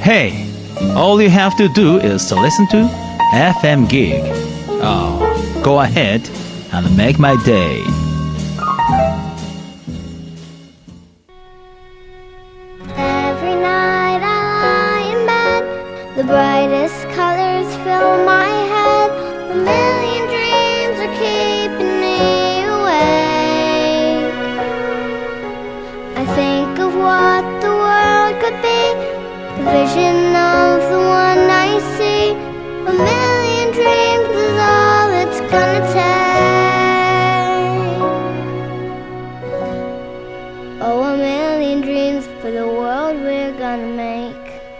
Hey, all you have to do is to listen to FM Gig. Oh, go ahead and make my day. Every night I lie in bed, the brightest colors fill my head. A million dreams are keeping me awake. I think of what the world could be, the vision of the one I see. A million dreams is all it's gonna take. Oh, a million dreams for the world we're gonna make.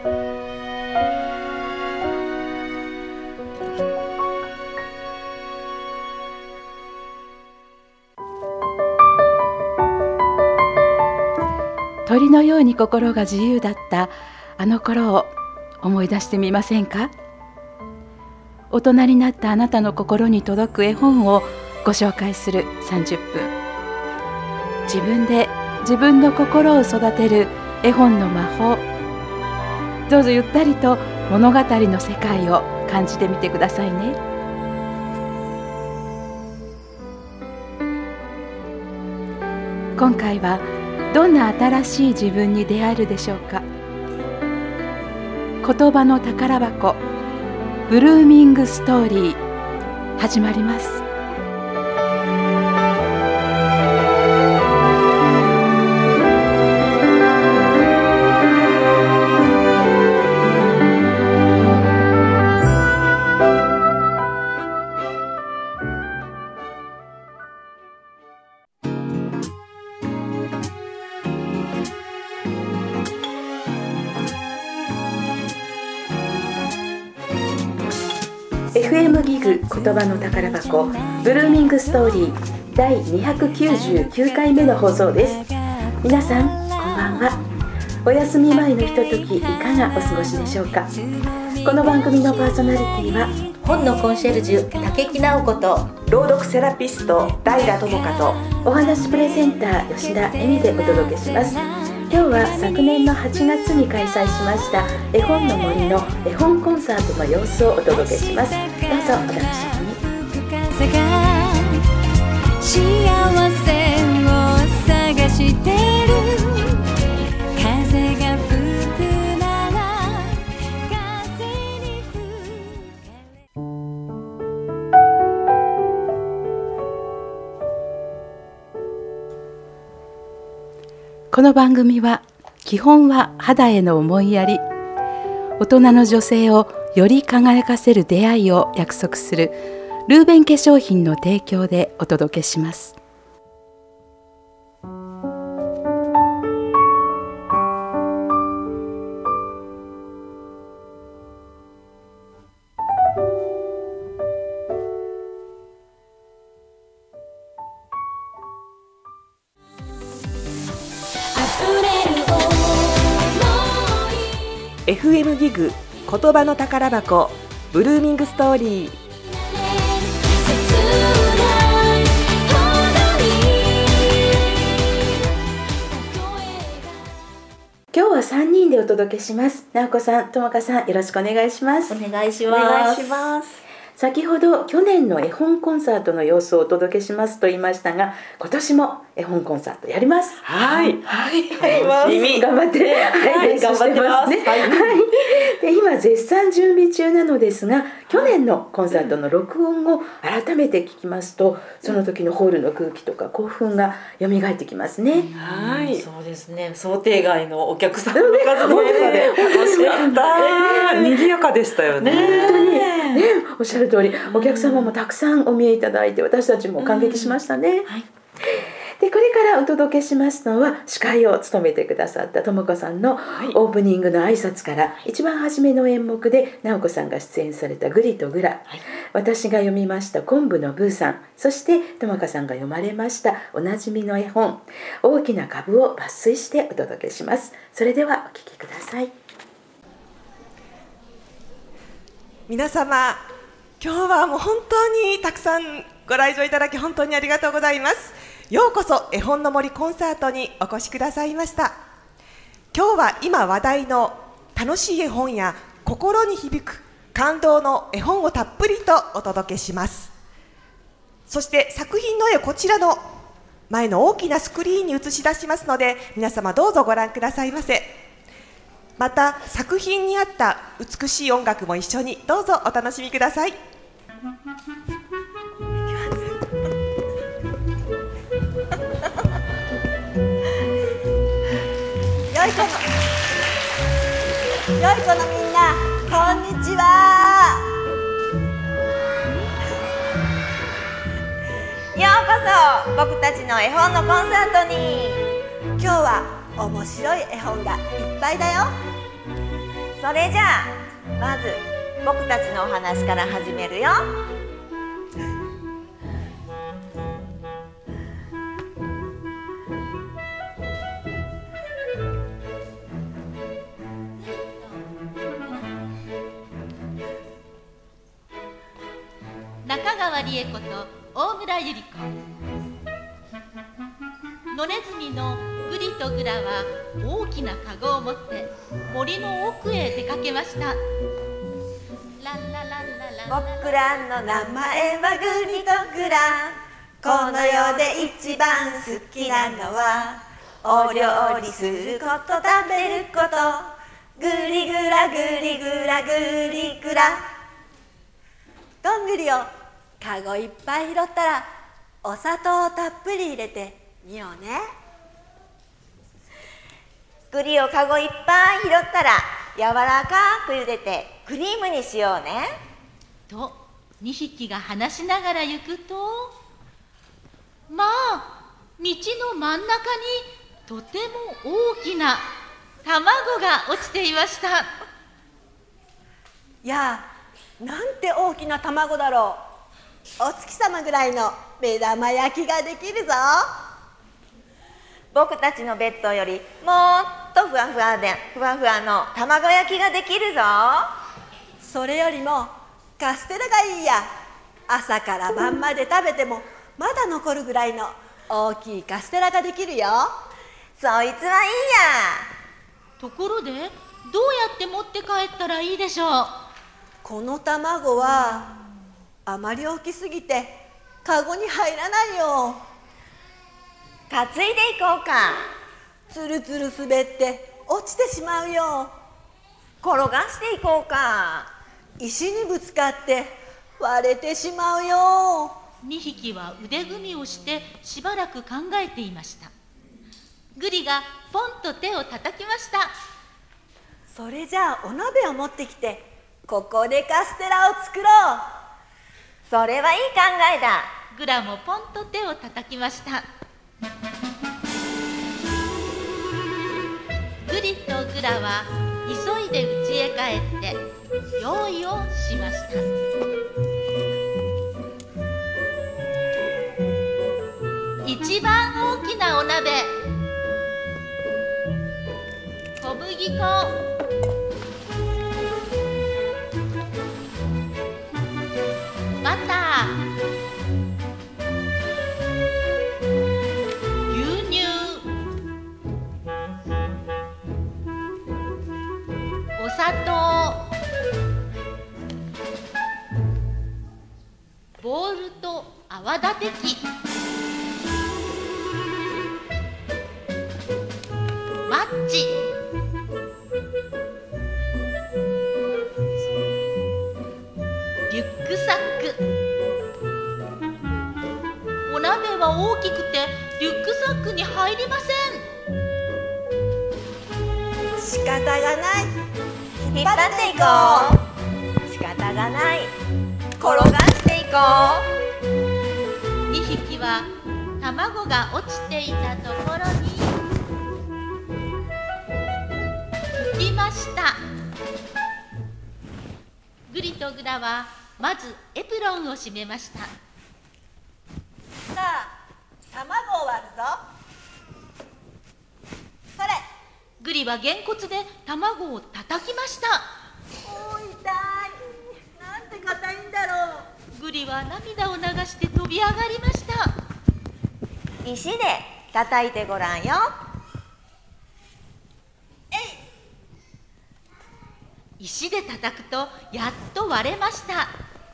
鳥のように心が自由だったあの頃を思い出してみませんか？大人になったあなたの心に届く絵本をご紹介する30分。自分で自分の心を育てる絵本の魔法。どうぞゆったりと物語の世界を感じてみてくださいね。今回はどんな新しい自分に出会えるでしょうか。言葉の宝箱、ブルーミングストーリー、始まります。FM ギグ言葉の宝箱ブルーミングストーリー第299回目の放送です。皆さんこんばんは。お休み前のひとときいかがお過ごしでしょうか。この番組のパーソナリティは本のコンシェルジュ竹木直子と朗読セラピスト平智香とお話プレゼンター吉田恵美でお届けします。今日は昨年の8月に開催しました絵本の森の絵本コンサートの様子をお届けします。どうぞお楽しみに。 幸せを探してる風が吹くなら風に吹この番組は基本は肌への思いやり、大人の女性をより輝かせる出会いを約束するルーベン化粧品の提供でお届けします。 FM ギグ言葉の宝箱ブルーミングストーリー。 今日は3人でお届けします。直子さん、智香さん、よろしくお願いします。 お願いしおます。 願いします。 先ほど去年の絵本コンサートの様子をお届けしますと言いましたが、今年も絵本コンサートやります。 はいはい、 やります。 頑張って、はい、 頑張ってますね。 はい、で今絶賛準備中なのですが、去年のコンサートの録音を改めて聞きますと、その時のホールの空気とか興奮が蘇ってきますね。 はい、 そうですね。想定外のお客さんの数の多さで楽しかった。賑やかでしたよね。 本当にね、おっしゃる通り、お客様もたくさんお見えいただいて、私たちも感激しましたね。 はい。 でこれからお届けしますのは、司会を務めてくださった智子さんのオープニングの挨拶から一番初めの演目で直子さんが出演されたグリとグラ、私が読みました昆布のブーさん、そして智子さんが読まれましたおなじみの絵本大きな株を抜粋してお届けします。それではお聞きください。 皆様、今日はもう本当にたくさんご来場いただき本当にありがとうございます。ようこそ絵本の森コンサートにお越しくださいました。今日は今話題の楽しい絵本や心に響く感動の絵本をたっぷりとお届けします。そして作品の絵をこちらの前の大きなスクリーンに映し出しますので、皆様どうぞご覧くださいませ。また作品に合った美しい音楽も一緒にどうぞお楽しみください。よい子のみんな、こんにちは。 ようこそ僕たちの絵本のコンサートに。 今日は面白い絵本がいっぱいだよ。 それじゃあまず僕たちのお話から始めるよ。 中川理恵子と大村百合子。野ネズミのグリとグラは大きなカゴを持って森の奥へ出かけました。 僕らの名前はグリとグラ。この世で一番好きなのはお料理すること、食べること。グリグラグリグラグリグラ。 どんぐりをカゴいっぱい拾ったらお砂糖をたっぷり入れてみようね。 栗をカゴいっぱい拾ったら柔らかく茹でてクリームにしようね。 と2匹が話しながら行くと、まあ道の真ん中にとても大きな卵が落ちていました。 やあ、なんて大きな卵だろう。お月様ぐらいの目玉焼きができるぞ。 僕たちのベッドよりもっとふわふわの卵焼きができるぞ。 それよりもカステラがいいや。朝から晩まで食べてもまだ残るぐらいの大きいカステラができるよ。 そいつはいいや。 ところでどうやって持って帰ったらいいでしょう。 この卵はあまり大きすぎてカゴに入らないよ。 担いでいこうか。 つるつる滑って落ちてしまうよ。 転がしていこうか。 石にぶつかって割れてしまうよ。 2匹は腕組みをしてしばらく考えていました。グリがポンと手を叩きました。 それじゃあお鍋を持ってきてここでカステラを作ろう。 それはいい考えだ。 グラもポンと手を叩きました。グリとグラは急いで家へ帰って用意をしました。一番大きなお鍋、小麦粉、バター、牛乳、お砂糖、ボウルと泡立て器、マッチ、リュックサック。お鍋は大きくてリュックサックに入りません。 仕方がない。 引っ張っていこう。仕方がない。転がしていこう。2匹は卵が落ちていたところに着きました。グリとグラはまずエプロンを締めました。 さあ、卵を割るぞ。それ。 グリはげんこつで卵を叩きました。 おー、痛い。なんて硬いんだろう。グリは涙を流して飛び上がりました。 石で叩いてごらんよ。 石で叩くとやっと割れました。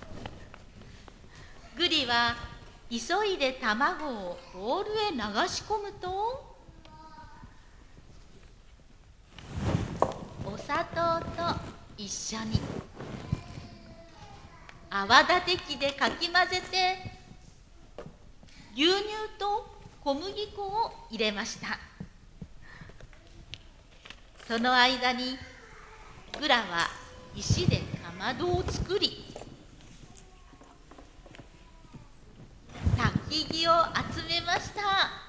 グリは急いで卵をボウルへ流し込むと、お砂糖と一緒に泡立て器でかき混ぜて、牛乳と小麦粉を入れました。その間にグラは石でかまどを作り、焚き木を集めました。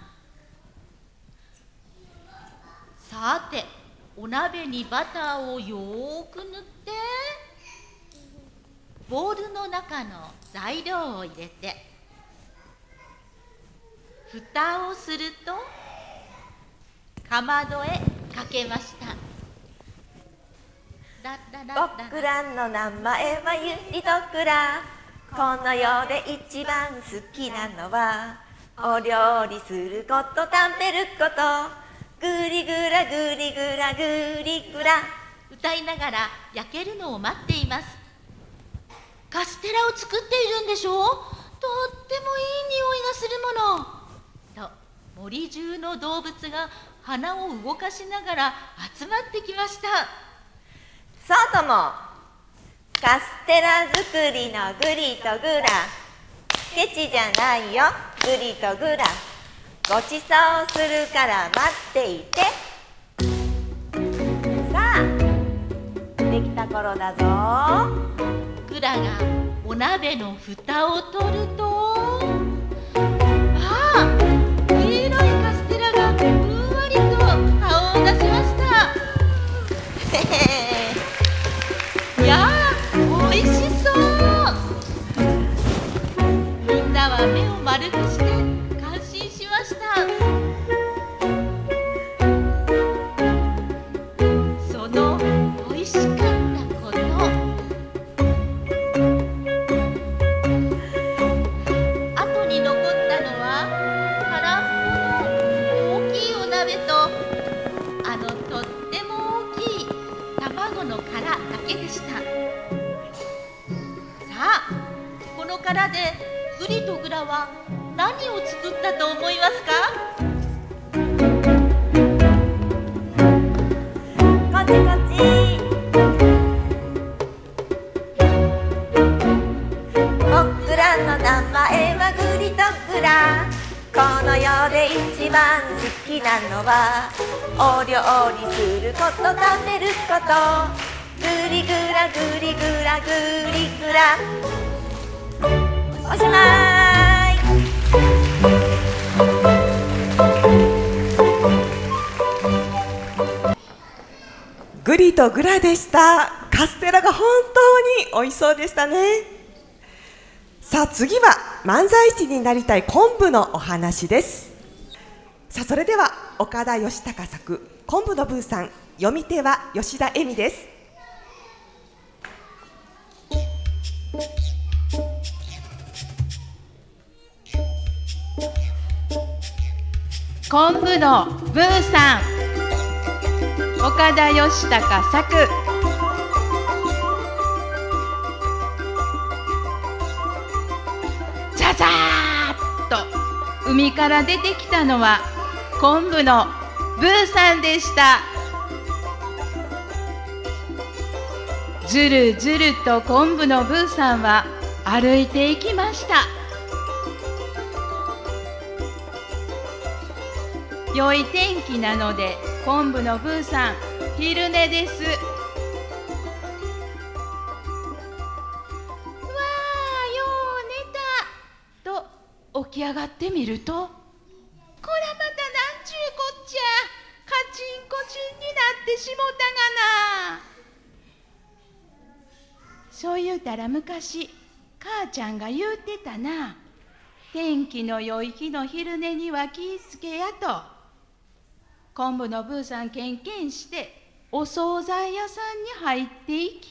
さて、お鍋にバターをよーく塗って、ボウルの中の材料を入れて、蓋をするとかまどへかけました。 僕らの名前はゆりとくら。この世で一番好きなのはお料理すること食べること。グリグラグリグラグリグラ。 歌いながら焼けるのを待っています。カステラを作っているんでしょう。とってもいい匂いがするもの。と森中の動物が鼻を動かしながら集まってきました。 そうとも、カステラ作りのグリとグラ。ケチじゃないよ、グリとグラ。ごちそうするから待っていて。さあ、できた頃だぞ。 グラがお鍋の蓋を取ると、黄色いカステラがふんわりと顔を出しました。いやー、おいしそう。みんなは目を丸くして感心しました。そのおいしかったこと、後に残ったのは空っぽの大きいお鍋と、とっても大きい卵の殻だけでした。さあ、この殻でグリとグラは何を作ったと思いますか？ こっちこっち。僕らの名前はグリとグラ。この世で一番好きなのはお料理すること食べること。グリグラグリグラグリグラ。おしまい。 グリとグラでした。カステラが本当に美味しそうでしたね。さあ次は漫才師になりたい昆布のお話です。さあそれでは岡田義孝作昆布のブーさん、読み手は吉田恵美です。 昆布のブーさん、岡田義孝作。ザザーッと海から出てきたのは昆布のブーさんでした。ずるずると昆布のブーさんは歩いていきました。良い天気なので昆布のブーさん昼寝です。わあ、よう寝たと起き上がってみると、こらまたなんちゅうこっちゃ、カチンコチンになってしもたがな。そう言うたら昔母ちゃんが言うてたな。天気の良い日の昼寝には気ぃつけやと。昆布のブーさんケンケンしてお惣菜屋さんに入っていき、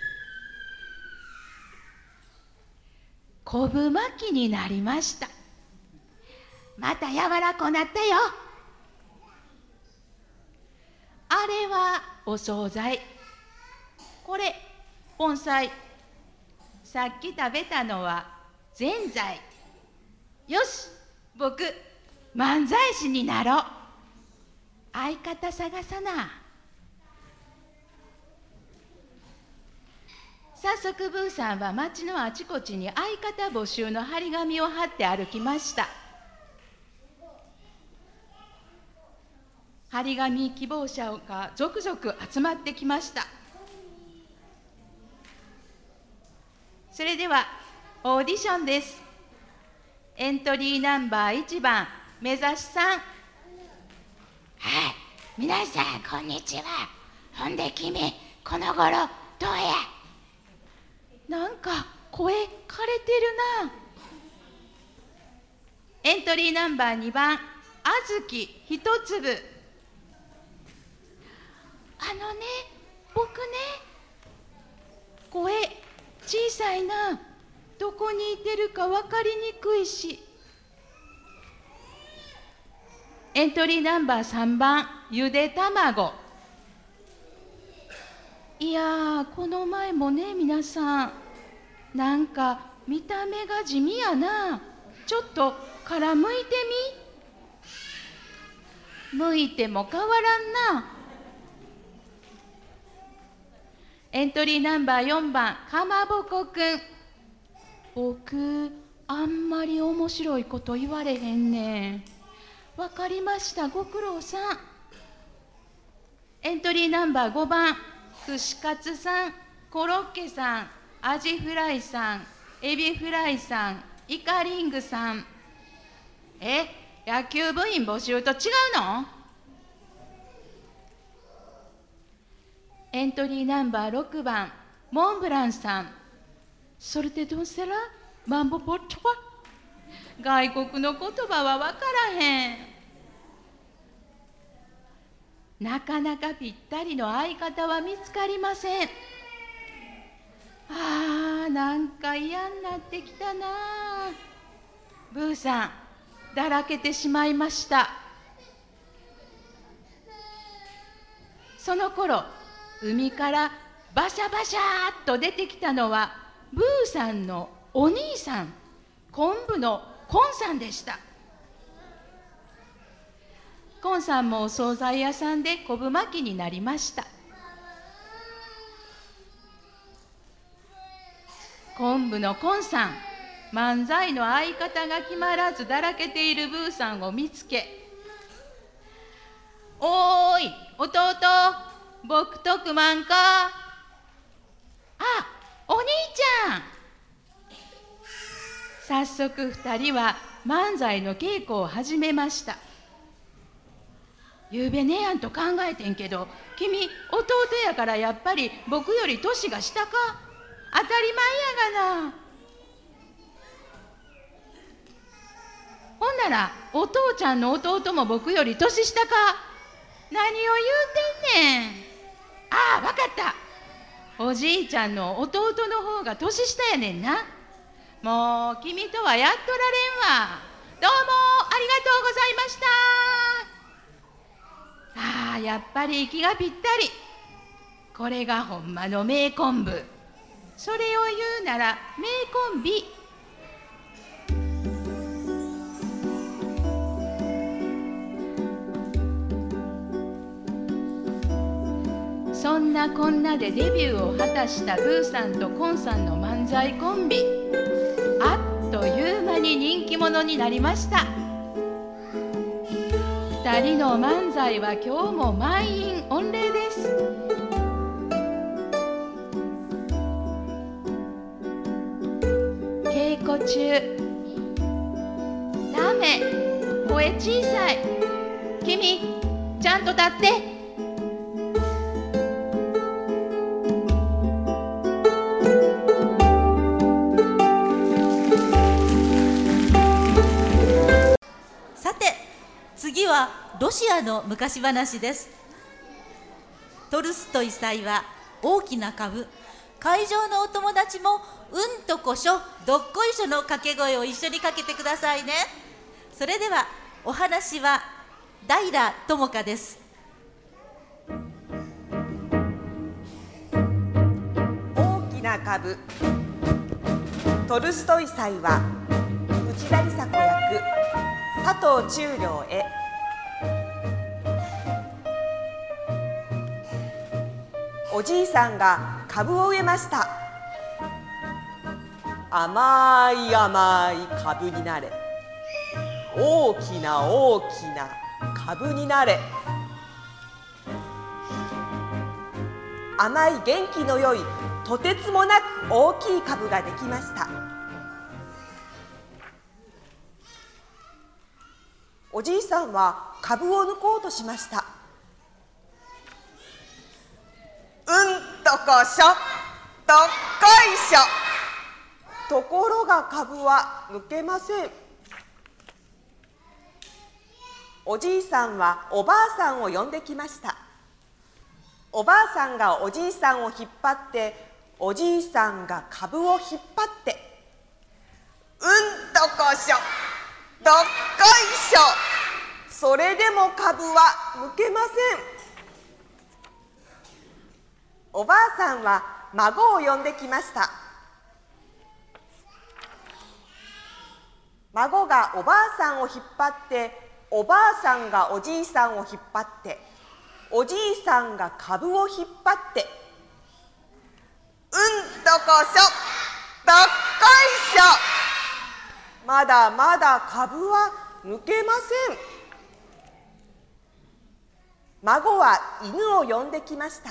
昆布巻きになりました。また柔らこなったよ。あれはお惣菜。 これ盆栽。さっき食べたのはぜんざい。よし、僕漫才師になろう。相方探さな。早速ブーさんは町のあちこちに相方募集の張り紙を貼って歩きました。張り紙希望者が続々集まってきました。それではオーディションです。エントリーナンバー1番目指しさん。はい、皆さんこんにちは。ほんで君この頃どうや。なんか声枯れてるな。エントリーナンバー2番あずき一粒。僕ね、声小さいな。どこにいてるか分かりにくいし。エントリーナンバー3番ゆで卵。いやー、この前もね、皆さんなんか見た目が地味やな。ちょっと殻むいてみ。むいても変わらんな。エントリーナンバー4番かまぼこくん。僕あんまり面白いこと言われへんねん。わかりました、ご苦労さん。エントリーナンバー5番串カツさん、コロッケさん、アジフライさん、エビフライさん、イカリングさん。野球部員募集と違うの？エントリーナンバー6番モンブランさん。それでどうせらマンボポットは外国の言葉は分からへん。なかなかぴったりの相方は見つかりません。なんか嫌になってきたな。ブーさんだらけてしまいました。その頃海からバシャバシャーっと出てきたのはブーさんのお兄さん、昆布のコンさんでした。コンさんもお惣菜屋さんで昆布巻きになりました。昆布のコンさん、漫才の相方が決まらずだらけているブーさんを見つけ、おーい弟、僕とくまんか。お兄ちゃん。早速2人は漫才の稽古を始めました。ゆうべねやんと考えてんけど、君弟やからやっぱり僕より年が下か。当たり前やがな。ほんならお父ちゃんの弟も僕より年下か。何を言うてんねん。わかった。おじいちゃんの弟の方が年下やねんな。もう君とはやっとられんわ。どうもありがとうございました。やっぱり息がぴったり。これがほんまの名昆布。それを言うなら名コンビ。そんなこんなでデビューを果たしたブーさんとコンさんの漫才コンビ。あっという間に人気者になりました。2人の漫才は今日も満員御礼です。稽古中、ダメ、声小さい。君ちゃんと立って。 次はロシアの昔話です。トルストイ祭は大きな株、会場のお友達もうんとこしょどっこいしょの掛け声を一緒にかけてくださいね。それではお話は平智香です。 株。トルストイ祭は内田理沙子役佐藤忠良へ。おじいさんが株を植えました。甘い甘い株になれ、大きな大きな株になれ。甘い元気のよいとてつもなく大きい株ができました。おじいさんは株を抜こうとしました。うんとこしょどっこいしょ。ところが株は抜けません。おじいさんはおばあさんを呼んできました。おばあさんがおじいさんを引っ張って、おじいさんが株を引っ張って、うんとこしょどっこいしょ。それでも株は抜けません。おばあさんは孫を呼んできました。孫がおばあさんを引っ張って、おばあさんがおじいさんを引っ張って、おじいさんが株を引っ張って、うんとこしょどっこいしょ。まだまだ株は抜けません。孫は犬を呼んできました。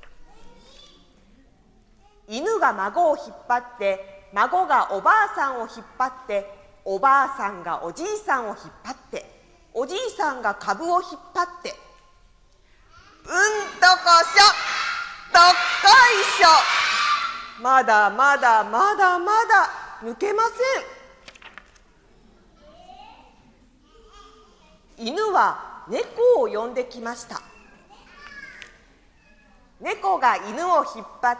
犬が孫を引っ張って、孫がおばあさんを引っ張って、おばあさんがおじいさんを引っ張って、おじいさんが株を引っ張って、うんとこしょどっこいしょ。まだまだまだまだ抜けません。犬は猫を呼んできました。猫が犬を引っ張って、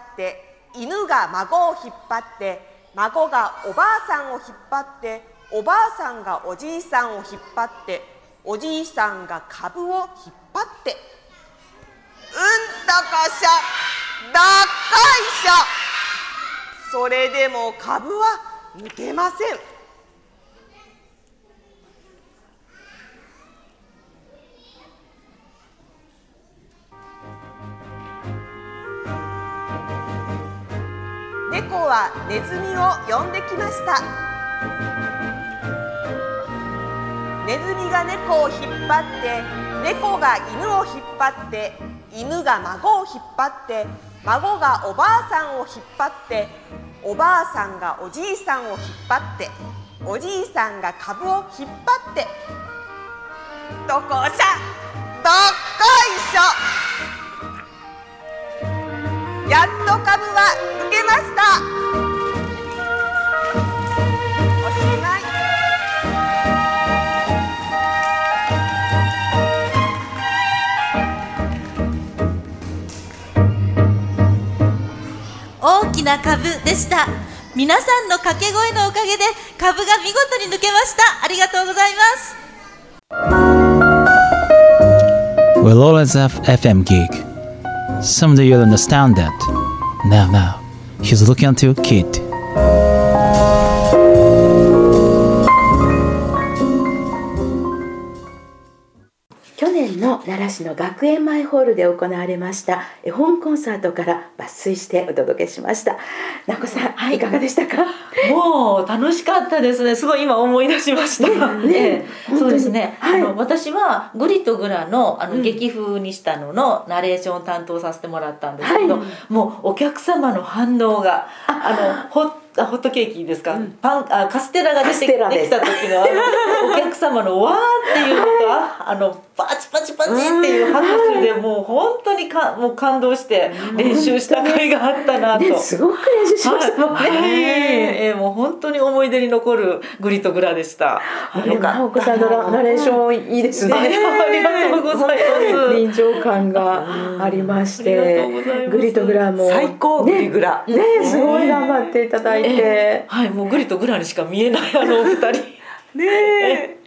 犬が孫を引っ張って、孫がおばあさんを引っ張って、おばあさんがおじいさんを引っ張って、おじいさんが株を引っ張って、うんとこしょどっこいしょ。それでも株は抜けません。猫はネズミを呼んできました。ネズミが猫を引っ張って、猫が犬を引っ張って、犬が孫を引っ張って、孫がおばあさんを引っ張って、おばあさんがおじいさんを引っ張って、おじいさんが株を引っ張って、どこしゃどっこいしょ。やっと株は抜けました。おしまい。 大きな株でした。皆さんの掛け声のおかげで株が見事に抜けました。ありがとうございます。 We'll always have FM gig. Someday you'll understand that. Now, he's looking at you, kid. 去年の奈良市の学園前ホールで行われました絵本コンサートから抜粋してお届けしました。直子さん、はい、いかがでしたか？ もう楽しかったですね。すごい今思い出しました。 そうですね、 はい、 私はグリとグラの、劇風にしたののナレーションを担当させてもらったんですけど、もうお客様の反応がホットケーキですか、カステラができた時のお客様のわーっていうのとパチパチパチっていう拍手でもう本当にもう感動して練習した甲斐があったなと、 すごく練習しましたもんね。 もう本当に思い出に残るグリとグラでした。 直子さんのナレーションいいですね。 ありがとうございます。 臨場感がありまして、グリとグラも最高、グリグラね、すごい頑張っていただいて、 はい、もうグリとグラにしか見えないお二人ね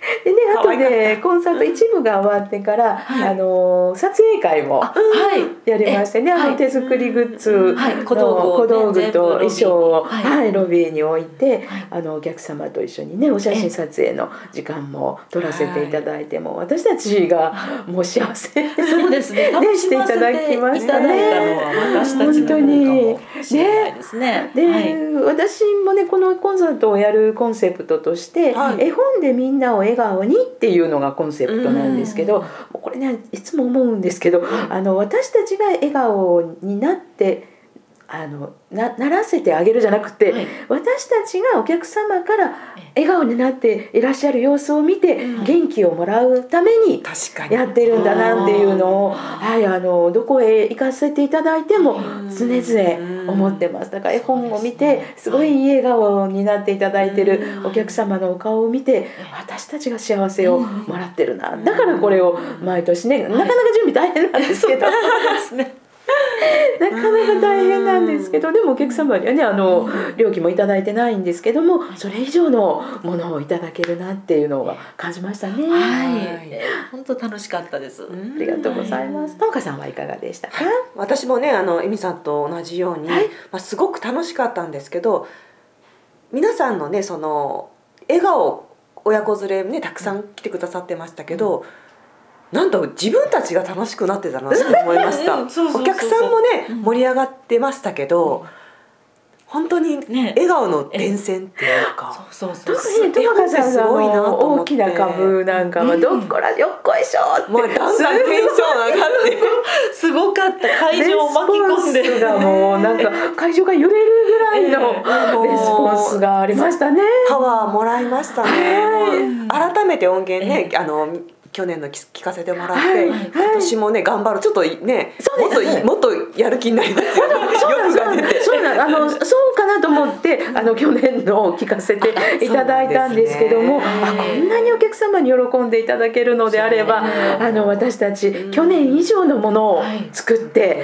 でね、あとでコンサート一部が終わってから、撮影会もやりましてね、手作りグッズの小道具と衣装をロビーに置いて、お客様と一緒にねお写真撮影の時間も取らせていただいて、も私たちがもう幸せそうですね、 していただきましたね。 私たちのもしれないですね。 で、私もねこのコンサートをやるコンセプトとして、絵本でみんなを笑顔にっていうのがコンセプトなんですけど、これねいつも思うんですけど、私たちが笑顔になってならせてあげるじゃなくて、私たちがお客様から笑顔になっていらっしゃる様子を見て元気をもらうためにやってるんだなっていうのを、どこへ行かせていただいても常々思ってます。だから絵本を見てすごいいい笑顔になっていただいてるお客様のお顔を見て、私たちが幸せをもらってるな、だからこれを毎年ね、なかなか準備大変なんですけどなかなか大変なんですけど、でもお客様にはね料金もいただいてないんですけども、それ以上のものをいただけるなっていうのを感じましたね。 本当楽しかったです。 ありがとうございます。ともかさんはいかがでしたか？ 私もねエミさんと同じように、すごく楽しかったんですけど、皆さんのねその笑顔、親子連れねたくさん来てくださってましたけど、なんと自分たちが楽しくなってたなって思いました。お客さんもね盛り上がってましたけど、本当に笑顔の伝染っていうか、 特にともかさんの大きな株なんかはどっこらよっこいしょって、 もうだんだんテンション上がってすごかった。会場を巻き込んでレスポンスがもうなんか会場が揺れるぐらいのレスポンスがありましたね。 パワーもらいましたね。改めて音源ね去年の聞かせてもらって、今年もね頑張る、ちょっとねもっとやる気になりますよね。 そうかなと思って去年の聞かせていただいたんですけども、こんなにお客様に喜んでいただけるのであれば、私たち去年以上のものを作って、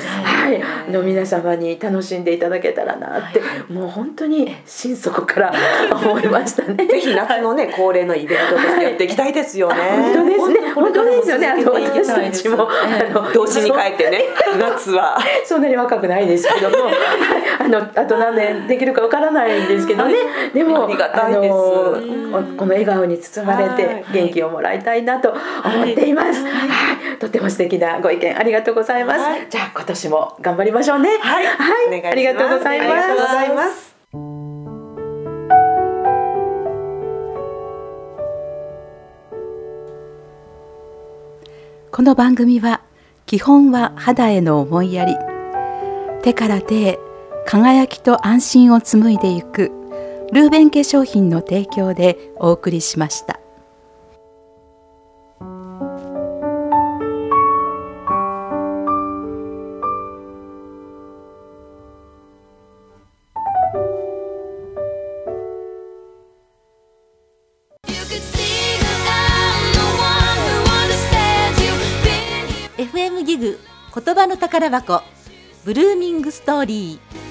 皆様に楽しんでいただけたらなって、もう本当に心底から思いましたね。 ぜひ夏のね恒例のイベントとしてやっていきたいですよね。 本当ですね。本当ですよね。私たちも童心に帰ってね、夏はそんなに若くないですけどもあと何年できるかわからないんですけどね、でもありがたいです。 この笑顔に包まれて元気をもらいたいなと思っています。とっても素敵なご意見ありがとうございます。じゃあ今年も頑張りましょうね。ありがとうございます。 この番組は基本は肌への思いやり、手から手へ輝きと安心を紡いでいくルーベン化粧品の提供でお送りしました。 FM ギグ言葉の宝箱ブルーミングストーリー。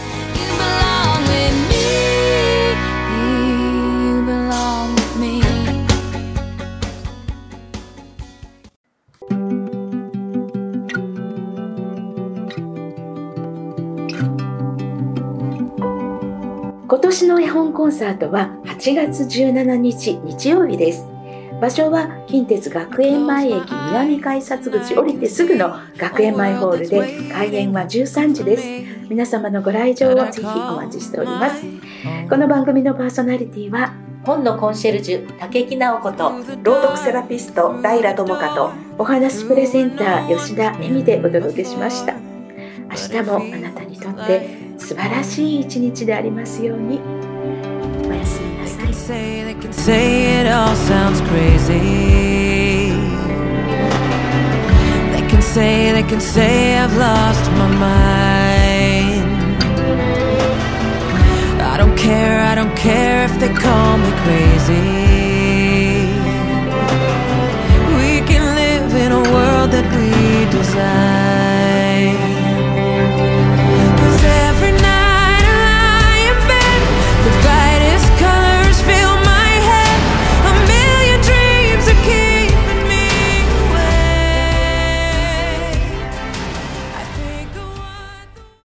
今年の絵本コンサートは8月17日日曜日です。場所は近鉄学園前駅南改札口降りてすぐの学園前ホールで、開演は13時です。皆様のご来場をぜひお待ちしております。この番組のパーソナリティは本のコンシェルジュ竹木直子と朗読セラピスト平智香とお話プレゼンター吉田恵美でお届けしました。明日もあなたにとって素晴らしい一日でありますように。おやすみなさい。 They can say it all sounds crazy. They can say I've lost my mind. I don't care if they call me crazy.